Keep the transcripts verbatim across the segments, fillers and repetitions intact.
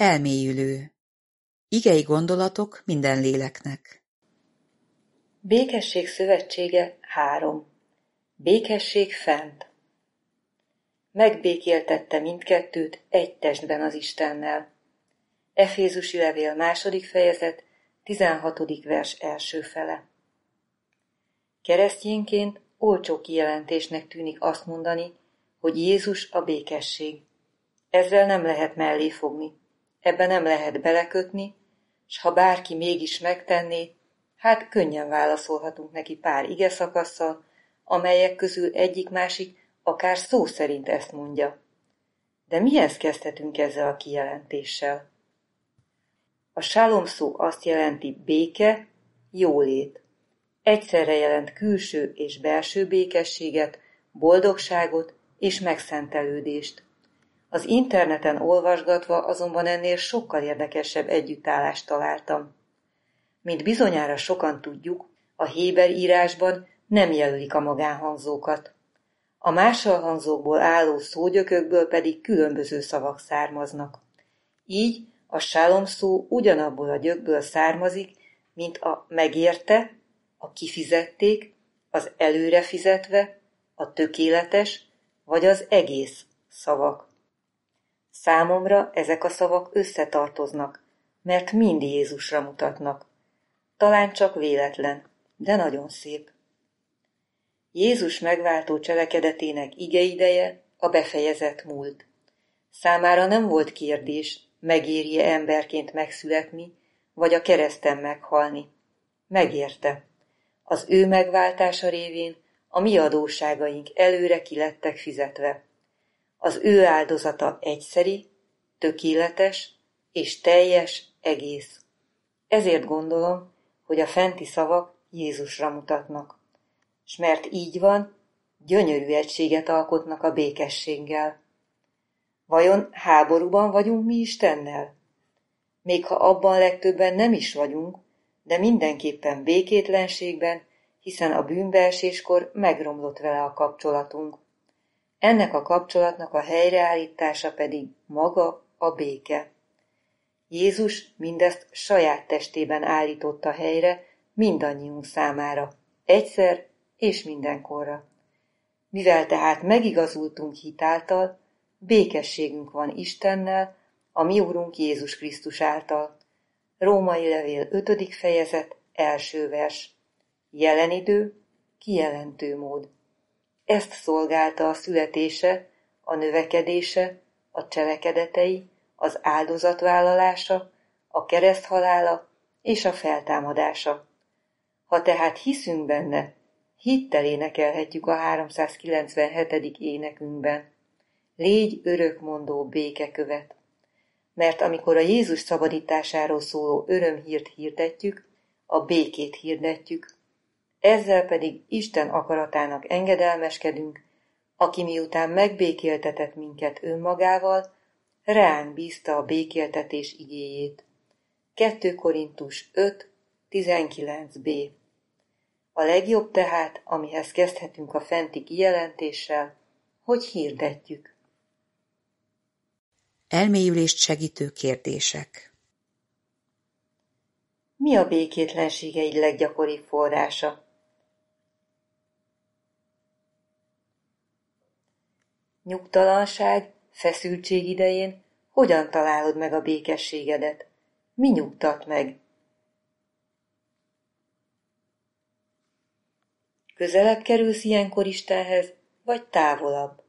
Elmélyülő. Igei gondolatok minden léleknek. Békesség szövetsége három. Békesség fent. Megbékéltette mindkettőt egy testben az Istennel. Efézusi levél második fejezet, tizenhatodik vers első fele. Keresztényként olcsó kijelentésnek tűnik azt mondani, hogy Jézus a békesség. Ezzel nem lehet mellé fogni, ebbe nem lehet belekötni, s ha bárki mégis megtenné, hát könnyen válaszolhatunk neki pár igeszakasszal, amelyek közül egyik-másik akár szó szerint ezt mondja. De mihez kezdhetünk ezzel a kijelentéssel? A shalom szó azt jelenti béke, jólét. Egyszerre jelent külső és belső békességet, boldogságot és megszentelődést. Az interneten olvasgatva azonban ennél sokkal érdekesebb együttállást találtam. Mint bizonyára sokan tudjuk, a héber írásban nem jelölik a magánhangzókat. A mássalhangzókból álló szógyökökből pedig különböző szavak származnak. Így a shalom szó ugyanabból a gyökből származik, mint a megérte, a kifizették, az előre fizetve, a tökéletes vagy az egész szavak. Számomra ezek a szavak összetartoznak, mert mind Jézusra mutatnak. Talán csak véletlen, de nagyon szép. Jézus megváltó cselekedetének igeideje a befejezett múlt. Számára nem volt kérdés, megéri-e emberként megszületni, vagy a kereszten meghalni. Megérte. Az ő megváltása révén a mi adósságaink előre ki lettek fizetve. Az ő áldozata egyszeri, tökéletes és teljes egész. Ezért gondolom, hogy a fenti szavak Jézusra mutatnak. S mert így van, gyönyörű egységet alkotnak a békességgel. Vajon háborúban vagyunk mi Istennel? Még ha abban legtöbben nem is vagyunk, de mindenképpen békétlenségben, hiszen a bűnbeeséskor megromlott vele a kapcsolatunk. Ennek a kapcsolatnak a helyreállítása pedig maga a béke. Jézus mindezt saját testében állította helyre mindannyiunk számára, egyszer és mindenkorra. Mivel tehát megigazultunk hitáltal, békességünk van Istennel, a mi Urunk Jézus Krisztus által. Római levél ötödik fejezet, első vers. Jelen idő, kijelentő mód. Ezt szolgálta a születése, a növekedése, a cselekedetei, az áldozatvállalása, a kereszthalála és a feltámadása. Ha tehát hiszünk benne, hittel énekelhetjük a háromszázkilencvenhetedik énekünkben. Légy örökmondó békekövet. Mert amikor a Jézus szabadításáról szóló örömhírt hirdetjük, a békét hirdetjük. Ezzel pedig Isten akaratának engedelmeskedünk, aki miután megbékéltetett minket önmagával, ránk bízta a békéltetés igéjét. kettő Korintus öt tizenkilenc b. A legjobb tehát, amihez kezdhetünk a fenti kijelentéssel, hogy hirdetjük. Elmélyülést segítő kérdések. Mi a békétlenségeid leggyakoribb forrása? Nyugtalanság, feszültség idején hogyan találod meg a békességedet? Mi nyugtat meg? Közelebb kerülsz ilyenkor Istenhez, vagy távolabb?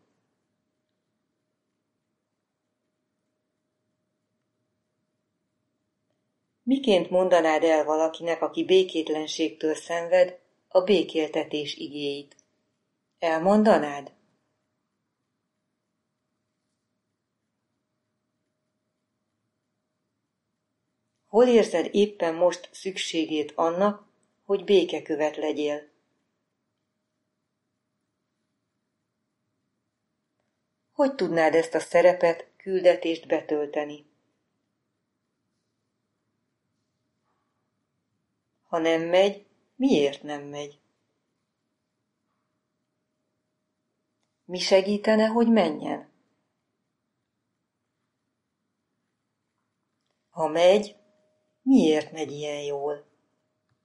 Miként mondanád el valakinek, aki békétlenségtől szenved, a békéltetés igéit? Elmondanád? Hol érzed éppen most szükségét annak, hogy békekövet legyél? Hogy tudnád ezt a szerepet, küldetést betölteni? Ha nem megy, miért nem megy? Mi segítene, hogy menjen? Ha megy, miért megy ilyen jól?